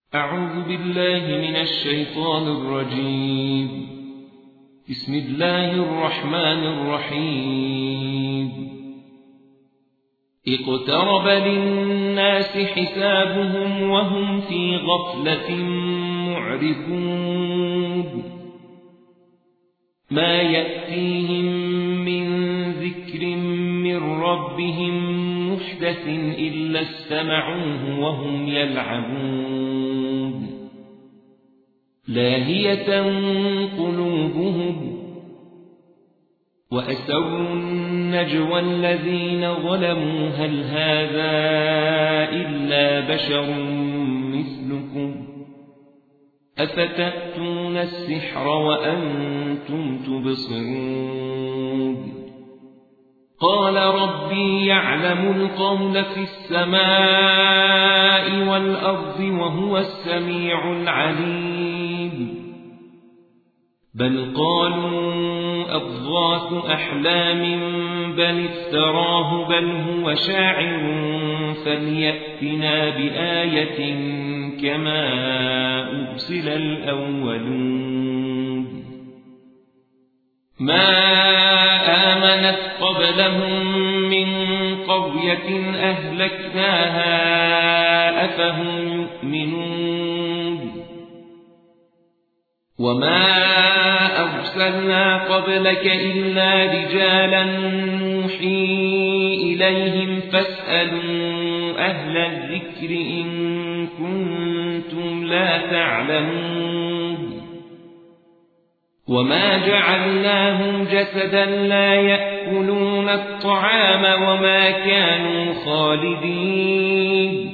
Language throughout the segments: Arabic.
أعوذ بالله من الشيطان الرجيم. بسم الله الرحمن الرحيم. اقترب للناس حسابهم وهم في غفلة معرضون. ما يأتيهم من ذكر من ربهم محدث إلا استمعوه وهم يلعبون. لاهية قلوبهم وأسروا النجوى الذين ظلموا هل هذا إلا بشر مثلكم أفتأتون السحر وأنتم تبصرون. قال ربي يعلم القول في السماء والأرض وهو السميع العليم. بل قالوا أضغاث أحلام بل افتراه بل هو شاعر فليأتنا بآية كما أرسل الأولون. ما آمنت قبلهم من قرية أهلكناها أفهم يؤمنون. وما أرسلنا قبلك إلا رجالا نوحي إليهم فاسألوا أهل الذكر إن كنتم لا تعلمون. وما جعلناهم جسدا لا يأكلون الطعام وما كانوا خالدين.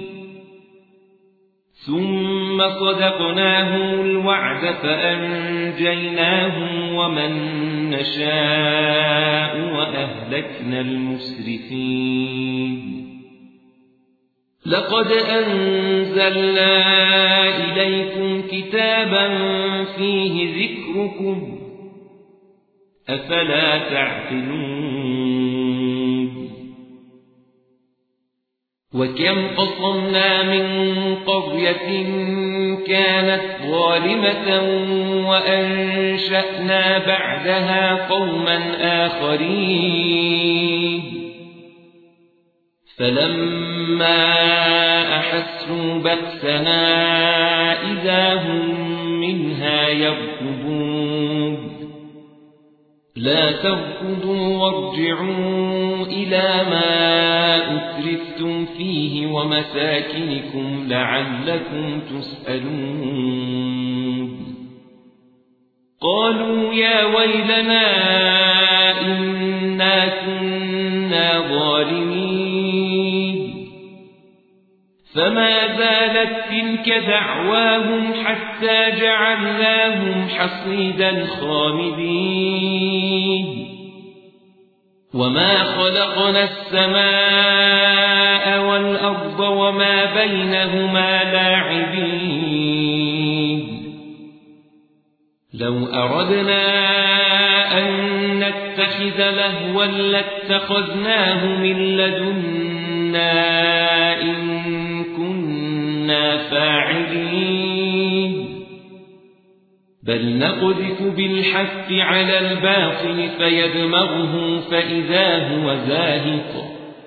ثم صدقناهم الوعد فأنجيناهم ومن نشاء وأهلكنا المسرفين. لقد أنزلنا إليكم كتابا فيه ذكركم أفلا تعقلون. وكم قصمنا من قرية كانت ظالمة وأنشأنا بعدها قوما آخرين. فلما أحسوا بأسنا إذا هم منها يركضون. لا تركضوا وارجعوا إلى ما أترفتم فيه ومساكنكم لعلكم تسألون. قالوا يا ويلنا إنا كنا ظالمين. فما زالت تلك دعواهم حتى جعلناهم حصيدا خامدين. وما خلقنا السماء والأرض وما بينهما لاعبين. لو أردنا أن نتخذ لهوا لاتخذناه من لدنا إن كنا فاعلين. بل نقذف بالحق على الباطل فيدمغه فإذا هو زاهق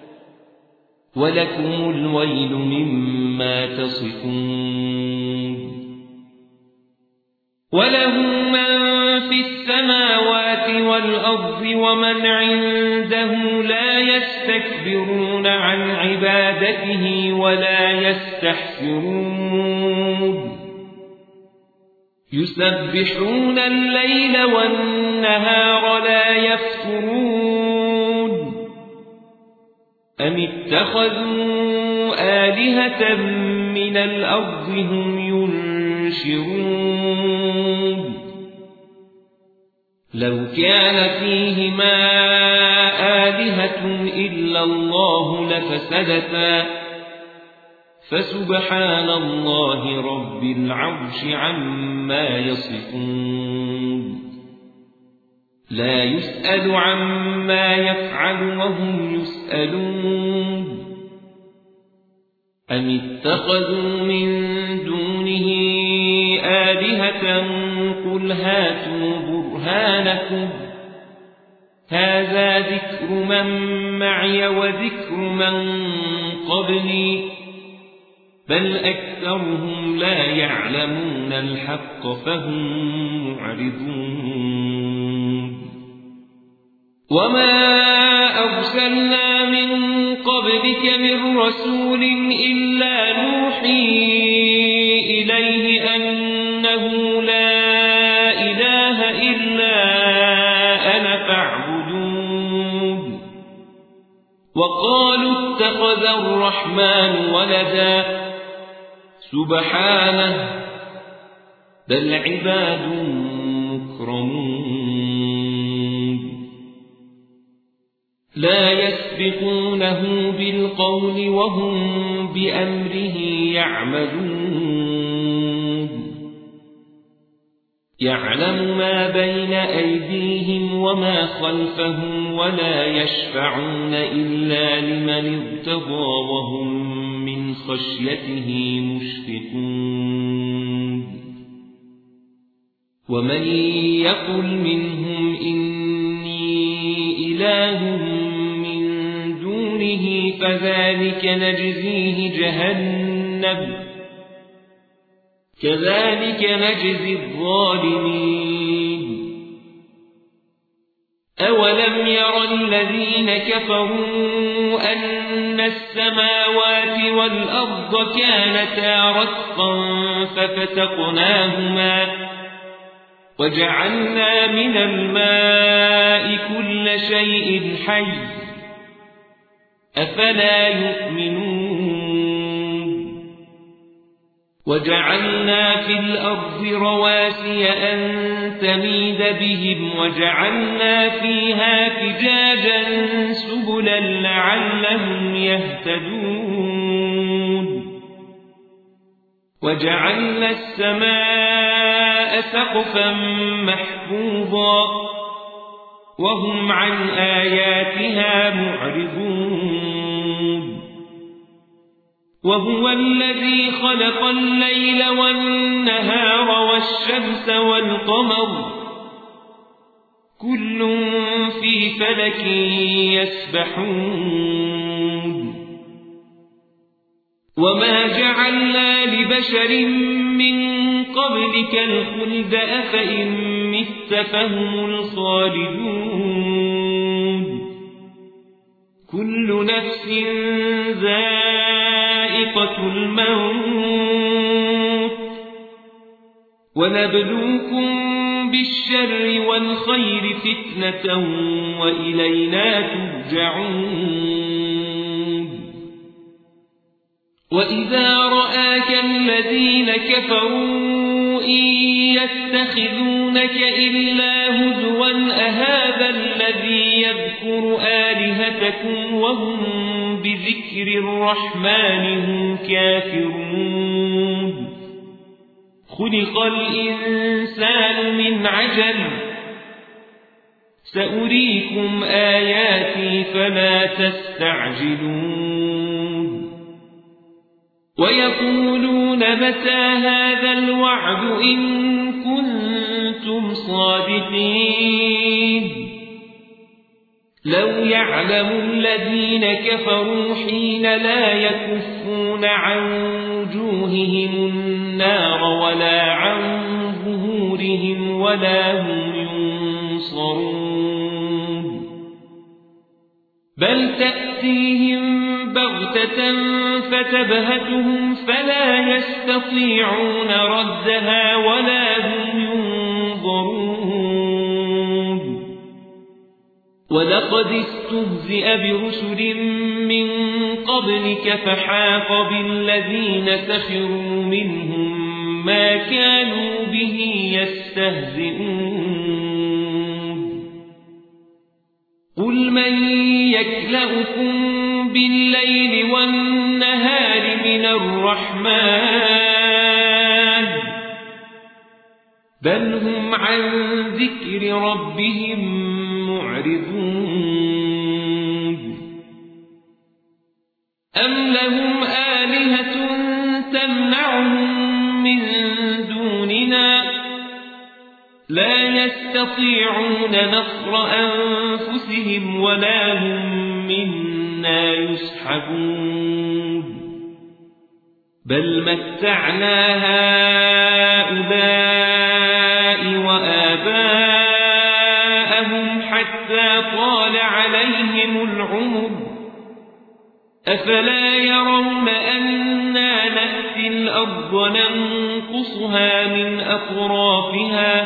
ولكم الويل مما تصفون. وله من في السماوات والأرض ومن عنده لا يستكبرون عن عبادته ولا يستحسرون. يسبحون الليل والنهار لا يفترون. أم اتخذوا آلهة من الأرض هم ينشرون. لو كان فيهما آلهة إلا الله لفسدتا فسبحان الله رب العرش عما يصفون. لا يسأل عما يفعل وهم يسألون. أم اتخذوا من دونه قل هاتوا برهانكم هذا ذكر من معي وذكر من قبلي بل أكثرهم لا يعلمون الحق فهم معرضون وما أرسلنا من قبلك من رسول إلا نوحي إليه أنه لا إله إلا أنا فاعبدون وقالوا اتخذ الرحمن ولدا سبحانه بل عباد مكرمون لا يسبقونه بالقول وهم بأمره يعملون يعلم ما بين أيديهم وما خلفهم ولا يشفعون إلا لمن ارتضى وهم من خشيته مشفقون ومن يقل منهم إني إله من دونه فذلك نجزيه جهنم كذلك نجزي الظالمين أولم ير الذين كفروا أن السماوات والأرض كانتا رتقا ففتقناهما وجعلنا من الماء كل شيء حي أفلا يؤمنون وجعلنا في الأرض رواسي أن تميد بهم وجعلنا فيها فجاجا سبلا لعلهم يهتدون وجعلنا السماء سقفا محفوظا وهم عن آياتها معرضون وهو الذي خلق الليل والنهار والشمس والقمر كل في فلك يسبحون وما جعلنا لبشر من قبلك الخلد أفإن مت فهم الخالدون كل نفس ذائقة الموت ونبلوكم بالشر والخير فتنة وإلينا ترجعون وإذا رآك الذين كفروا إن يتخذونك إلا هزوا أهذا الذي يذكر آلهتكم وهم بذكر الرحمن هم كافرون خلق الإنسان من عجل سأريكم آياتي فلا تستعجلون ويقولون متى هذا الوعد إن كنتم صادقين لو يعلم الذين كفروا حين لا يكفون عن وجوههم النار ولا عن ظهورهم ولا هم ينصرون بل تأتيهم بغتة فتبهتهم فلا يستطيعون ردها ولا هم ينظرون ولقد استهزئ برسل من قبلك فحاق بالذين سخروا منهم ما كانوا به يستهزئون قل من يكلؤكم بالليل والنهار من الرحمن بل هم عن ذكر ربهم معرضون أم لهم آلهة تمنعهم من دوننا لا يستطيعون نصر أنفسهم ولا هم منا يسحبون بل متعنا هؤلاء وآباءهم حتى طال عليهم العمر أفلا يرون أنا نأتي الأرض ننقصها من أطرافها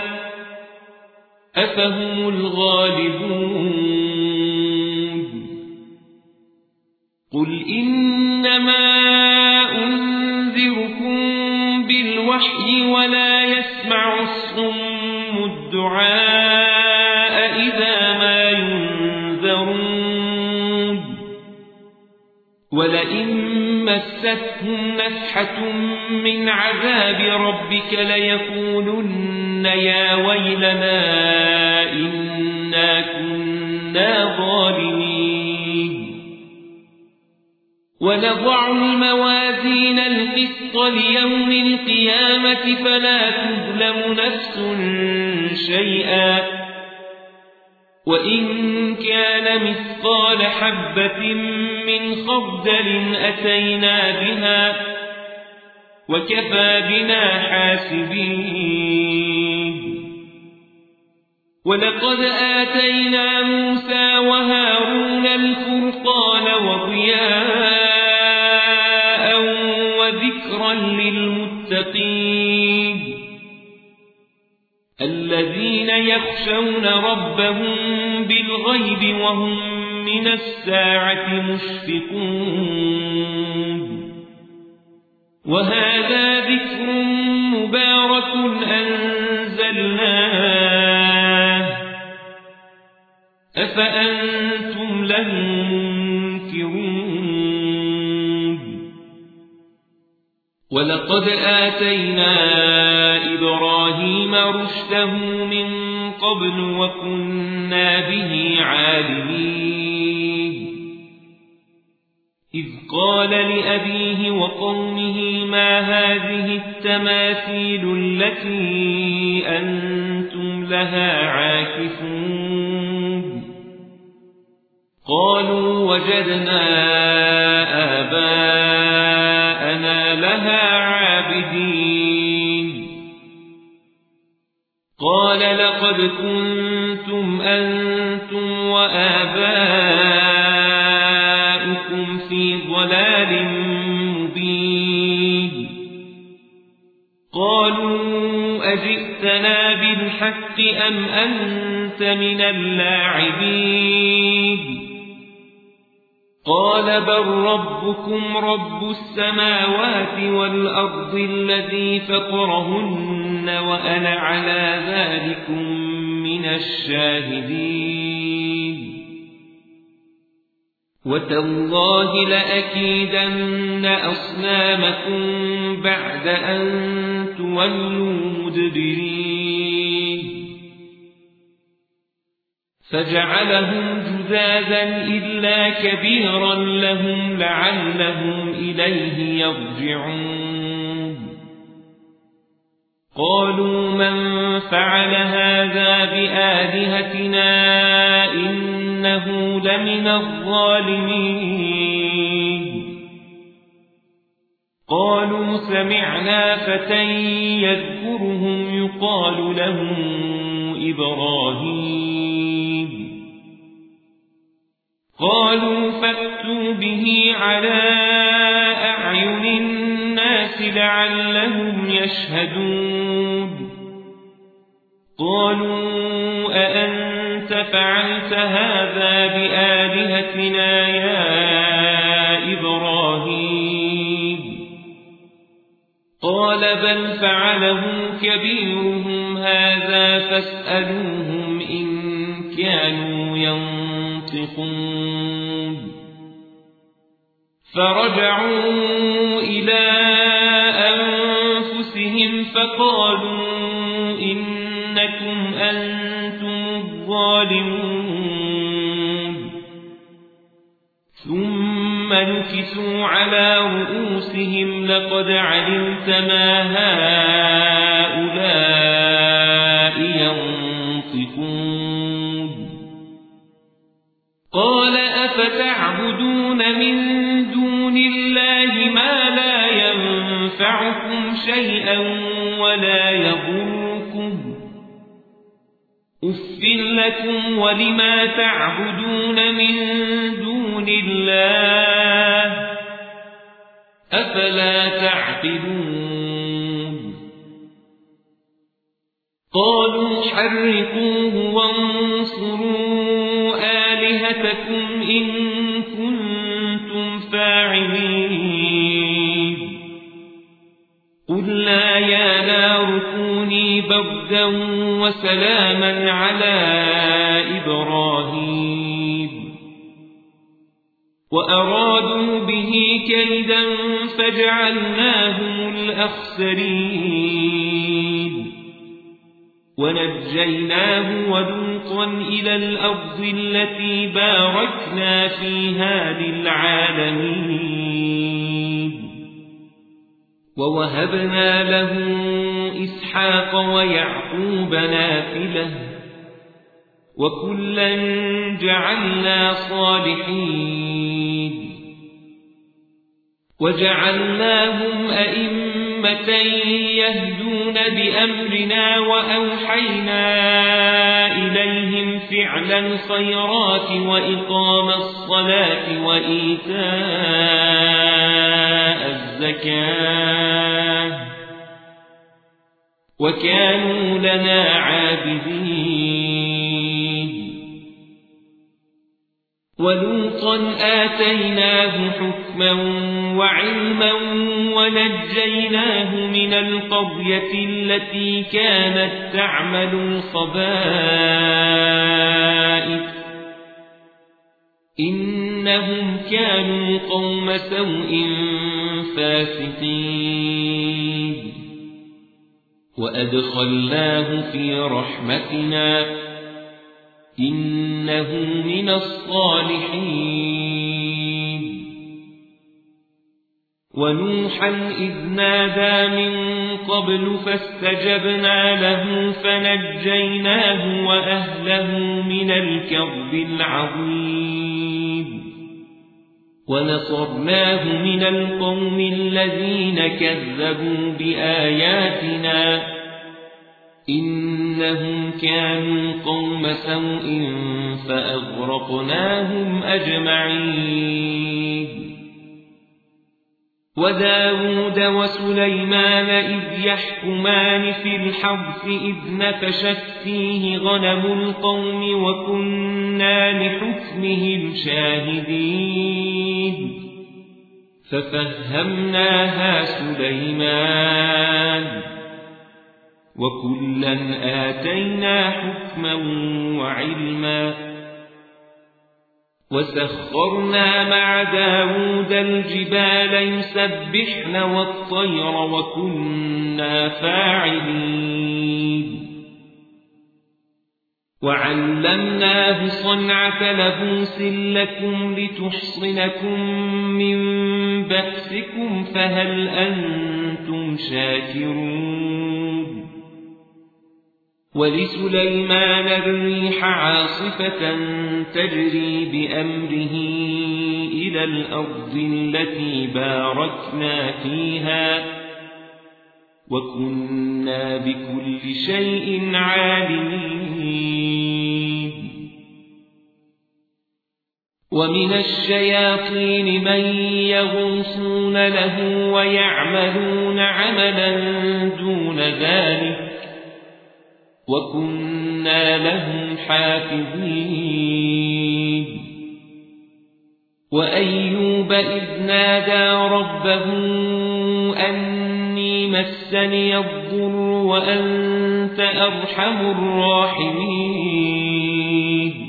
أفهم الغالبون قل إنما أنذركم بالوحي ولا يسمع الصم الدعاء إذا ما ينذرون ولئن مستهم نفحة من عذاب ربك ليقولن يا ويلنا إنا كنا ظالمين ونضع الموازين القسط ليوم القيامة فلا تظلم نفس شيئا وإن كان مثقال حبة من خردل أتينا بها وكفى بنا حاسبين ولقد آتينا موسى وهارون الفرقان وضياء وذكرا للمتقين الذين يخشون ربهم بالغيب وهم من الساعة مشفقون وهذا ذكر مبارك أنزلناه أفأنتم له منكرون ولقد آتينا إبراهيم رشده من قبل وكنا به عالمين إذ قال لأبيه وقومه ما هذه التماثيل التي أنتم لها عاكفون قالوا وجدنا آباءنا لها عابدين قال لقد كنتم أنتم وآباؤكم في ضلال مبين قالوا أجئتنا بالحق أم أنت من اللاعبين قال بل ربكم رب السماوات والأرض الذي فطرهن وأنا على ذلكم من الشاهدين وتالله لأكيدن أصنامكم بعد أن تولوا مدبرين فجعلهم جذاذا إلا كبيرا لهم لعلهم إليه يرجعون قالوا من فعل هذا بآلهتنا إنه لمن الظالمين قالوا سمعنا فتى يذكرهم يقال له إبراهيم قالوا فأتوا به على أعين الناس لعلهم يشهدون قالوا أأنت فعلت هذا بآلهتنا يا إبراهيم قال بل فعله كبيرهم هذا فاسألوهم إن كانوا ينطقون فرجعوا إلى أنفسهم فقالوا إنكم أنتم الظالمون ثم نكسوا على رؤوسهم لقد علمت ما هؤلاء ينفعكم شيئا ولا يضركم أف لكم ولما تعبدون من دون الله أفلا تعقلون قالوا حرقوه وانصروا آلهتكم إن كنتم فاعلين قلنا يا نار كوني بردا وسلاما على إبراهيم وأرادوا به كيدا فجعلناهم الأخسرين ونجيناه ولوطا إلى الأرض التي باركنا فيها للعالمين ووهبنا له إسحاق ويعقوب نافلة وكلا جعلنا صالحين وجعلناهم أئمة يهدون بأمرنا وأوحينا إليهم فعل الخيرات وإقام الصلاة وإيتاء الزكاة وكانوا لنا عابدين ولوطا آتيناه حكما وعلما ونجيناه من القرية التي كانت تعمل الخبائث إنهم كانوا قوم سوء فاسقين وأدخلناه في رحمتنا إنه من الصالحين ونوحا إذ نادى من قبل فاستجبنا له فنجيناه وأهله من الكرب العظيم ونصرناه من القوم الذين كذبوا بآياتنا إنهم كانوا قوم سوء فأغرقناهم أجمعين وداود وسليمان إذ يحكمان في الحرث إذ نفشت فيه غنم القوم وكنا لحكمهم شاهدين ففهمناها سليمان وكلا آتينا حكما وعلما وسخرنا مع داود الجبال يسبحن والطير وكنا فاعلين وعلمناه صنعة لبوس لكم لتحصنكم من بأسكم فهل أنتم شاكرون ولسليمان الريح عاصفة تجري بأمره إلى الأرض التي باركنا فيها وكنا بكل شيء عالمين ومن الشياطين من يغوصون له ويعملون عملا دون ذلك وكنا لهم حافظين وأيوب إذ نادى ربه أني مسني الضر وأنت أرحم الراحمين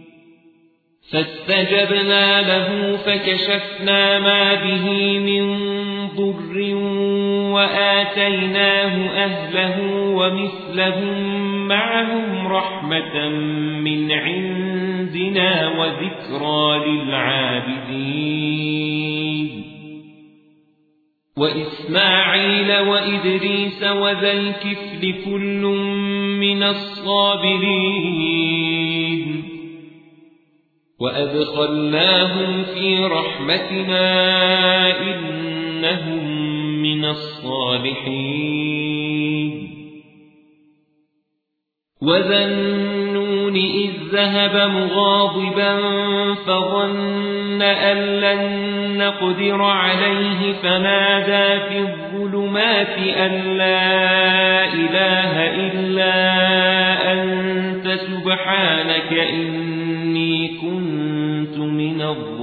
فاستجبنا له فكشفنا ما به من ضر وآتيناه أهله ومثلهم معهم رحمة من عندنا وذكرى للعابدين وإسماعيل وإدريس وذا الكفل كل من الصابرين وأدخلناهم في رحمتنا إنهم من من الصالحين وذا النون إذ ذهب مغاضبا فظن أن لن نقدر عليه فنادى في الظلمات أن لا إله إلا أنت سبحانك إني كنت من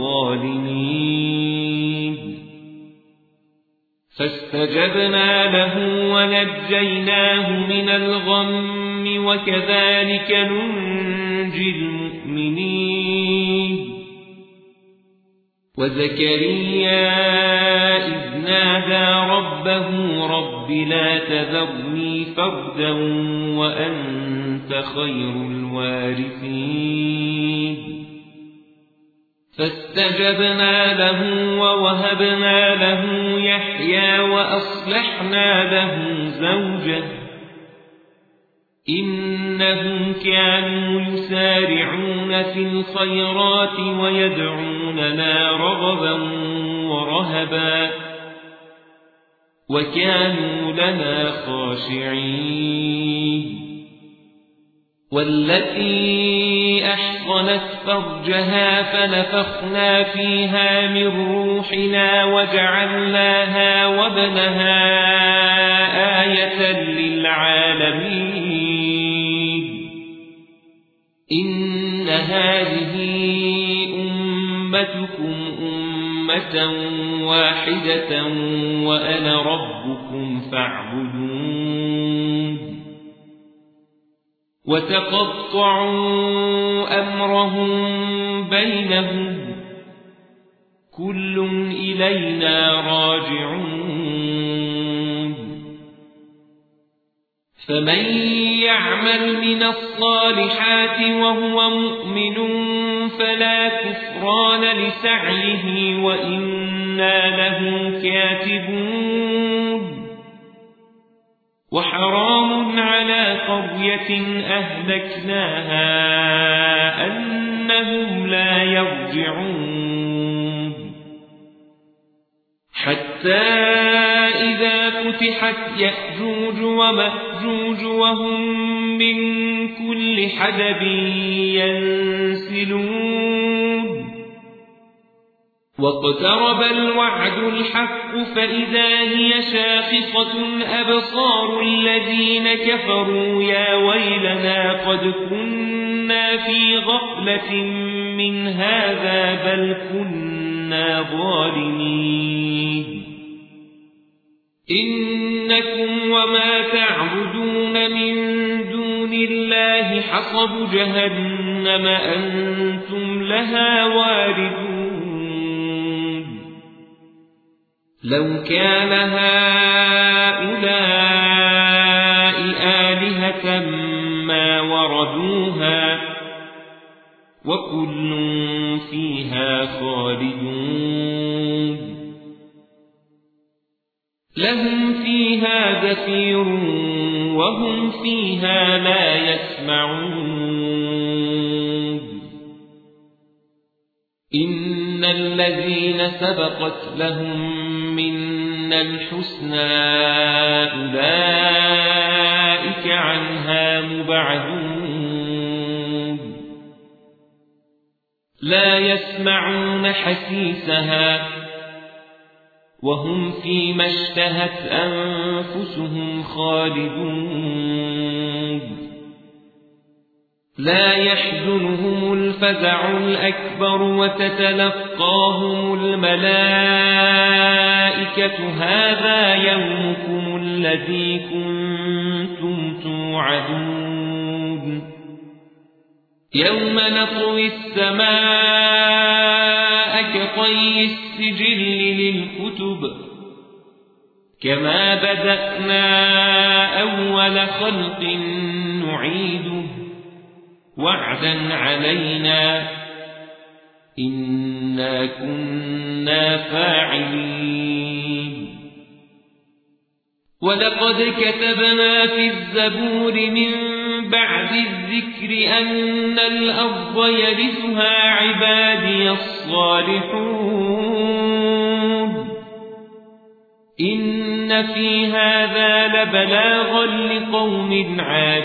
الظالمين فاستجبنا له ونجيناه من الغم وكذلك ننجي المؤمنين وزكريا إذ نادى ربه رب لا تذرني فردا وأنت خير الوارثين فاستجبنا له ووهبنا له يحيى وأصلحنا له زوجه إنهم كانوا يسارعون في الخيرات ويدعوننا رغبا ورهبا وكانوا لنا خاشعين والتي أحصنت فرجها فنفخنا فيها من روحنا وجعلناها وابنها آية للعالمين إن هذه أمتكم أمة واحدة وأنا ربكم فاعبدون وتقطعوا أمرهم بينهم كل إلينا راجعون فمن يعمل من الصالحات وهو مؤمن فلا كفران لسعيه وإنا له كاتبون وحرام على قرية أهلكناها أنهم لا يرجعون حتى إذا فتحت يأجوج ومأجوج وهم من كل حدب ينسلون واقترب الوعد الحق فإذا هي شاخصة أبصار الذين كفروا يا ويلنا قد كنا في غفلة من هذا بل كنا ظالمين إنكم وما تعبدون من دون الله حصب جهنم أنتم لها واردون لو كان هؤلاء آلهة ما وردوها وكل فيها خالدون لهم فيها زفير وهم فيها لا يسمعون إن الذين سبقت لهم منا الحسنى أولئك عنها مبعدون لا يسمعون حسيسها وهم فيما اشتهت أنفسهم خالدون لا يحزنهم الفزع الأكبر وتتلقاهم الملائكة هذا يومكم الذي كنتم توعدون يوم نطوي السماء كطي السجل للكتب كما بدأنا أول خلق نعيده وعدا علينا إنا كنا فاعلين ولقد كتبنا في الزبور من بعد الذكر أن الأرض يرثها عبادي الصالحون إن في هذا لبلاغا لقوم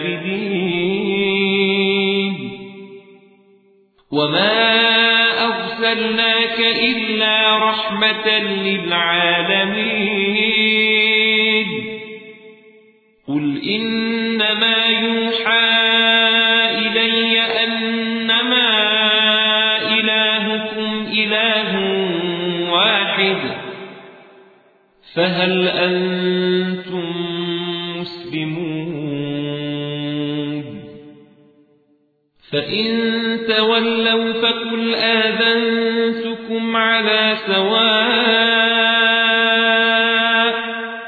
عابدين وما أرسلناك إلا رحمة للعالمين قل إنما يوحى إلي أنما إلهكم إله واحد فهل أنتم مسلمون فإن تولوا فقل آذنتكم على سواء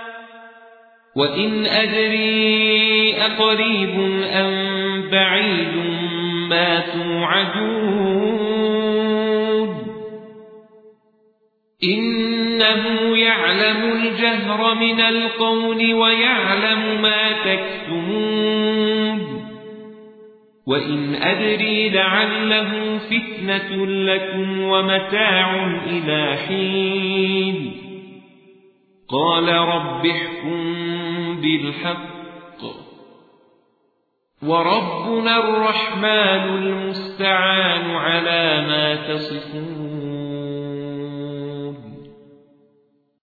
وإن أدري أقريب أم بعيد ما توعدون إنه يعلم الجهر من القول ويعلم ما تكتمون وإن أدري لعله فتنة لكم ومتاع إلى حين قال رب احكم بالحق وربنا الرحمن المستعان على ما تصفون